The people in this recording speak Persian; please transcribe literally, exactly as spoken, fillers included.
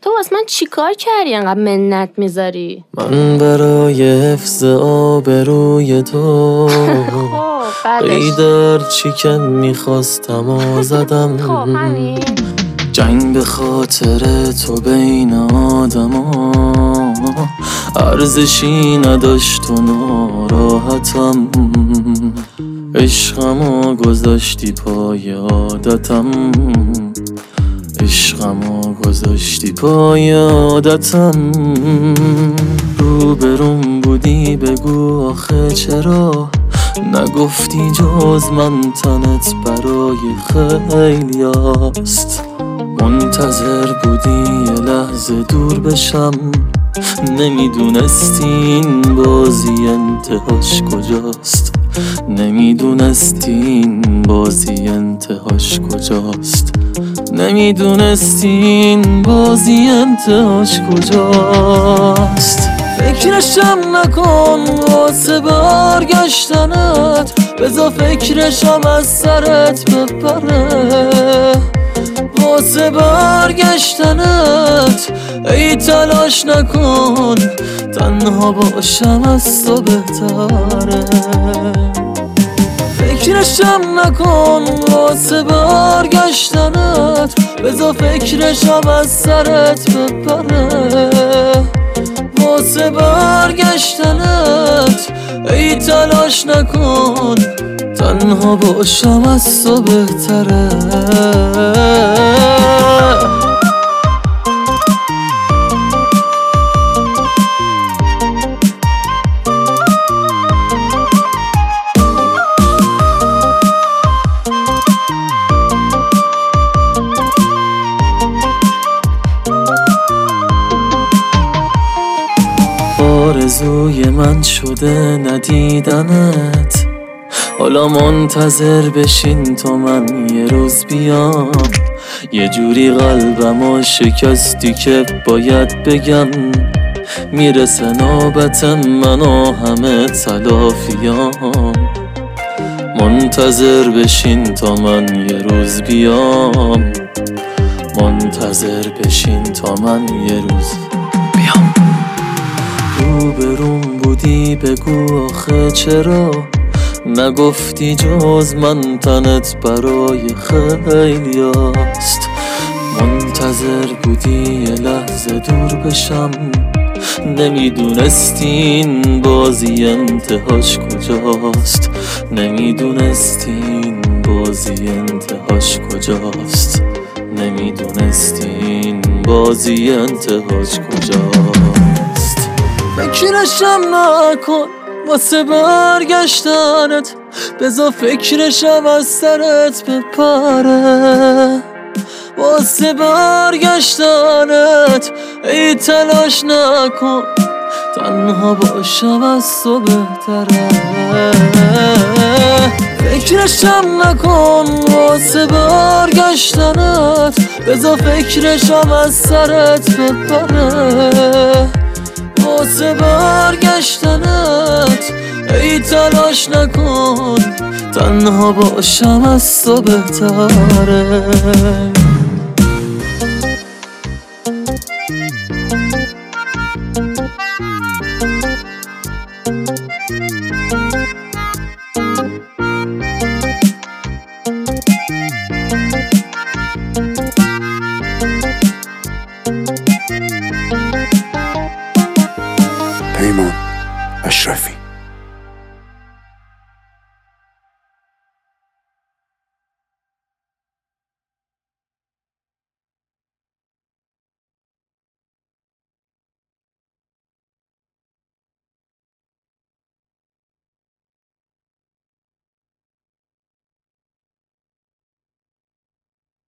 تو واسه من چیکار کردی انقدر منت میذاری؟ من برای حفظ آبروی تو بیدر چیکم میخواستم و زدم. خب همین جنگ به خاطر تو بین آدم ها ارزشی نداشت و ناراحتم. عشقمو گذاشتی پای عادتم، عشقمو گذاشتی پای عادتم. روبروم بودی بگو آخه چرا نگفتی جز من تنت برای خیلی هست. منتظر بودی یه لحظه دور بشم، نمیدونستی این بازی انتهاش کجاست، نمیدونستی این بازی انتهاش کجاست، نمیدونستی این بازی انتهاش کجاست. فکرشم نکن واسه برگشتنت، بذار فکرشم از سرت بپره. واسه برگشتنت ای تلاش نکن، تنها باشم از تو بهتره. فکرشم نکن واسه برگشتنت، بذار فکرشم از سرت بپره. واسه برگشتنت ای تلاش نکن، تنها باشم از تو بهتره. آرزوی من شده ندیدنت، حالا منتظر بشین تا من یه روز بیام. یه جوری قلبمو شکستی که باید بگم، میرسه نوبت من و همه تلافیام. منتظر بشین تا من یه روز بیام، منتظر بشین تا من یه روز بیام. روبروم بودی بگو آخه چرا نگفتی جز من تنت برای خیلی هست. منتظر بودی یه لحظه دور بشم، نمیدونستی این بازی انتهاش کجاست، نمیدونستی این بازی انتهاش کجاست، نمیدونستی این بازی انتهاش کجاست. فکرشم نکن واسه برگشتنت، بذار فکرشم از سرت بپره. واسه برگشتنت ای تلاش نکن، تنها باشم از تو بهتره. فکرشم نکن واسه برگشتنت، بذار فکرشم از سرت بپره. واسه برگشتنت ای تلاش نکن، تنها باشم از تو بهتره. پیمان اشرفی.